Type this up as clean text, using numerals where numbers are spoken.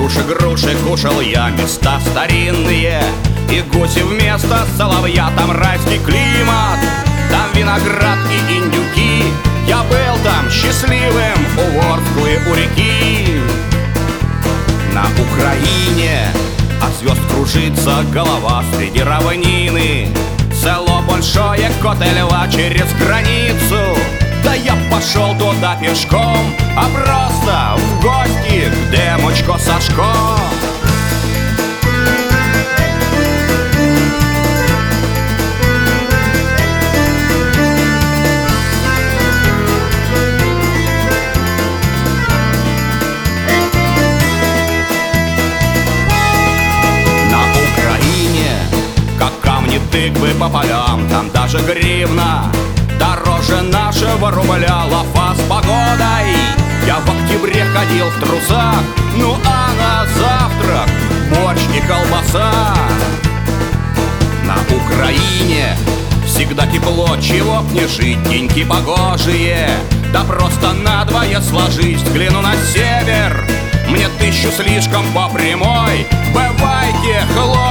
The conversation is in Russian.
груши, кушал я места старинные, и гуси вместо соловья. Там райский климат, там виноград и индюки. Я был там счастливым у Ворсклы, у реки. На Украине от звезд кружится голова среди равнины. Село большое, Котельва через границу. Да я пошел туда пешком, а просто в гости к Демочко Сашко. Тыквы по полям, там даже гривна дороже нашего рубля. Лафа с погодой, я в октябре ходил в трусах. Ну а на завтрак борщ и колбаса. На Украине всегда тепло, чего б не жить, деньки погожие. Да просто надвое сложись, взгляну на север, мне 1000 слишком по прямой. Бывайте, хлопцы!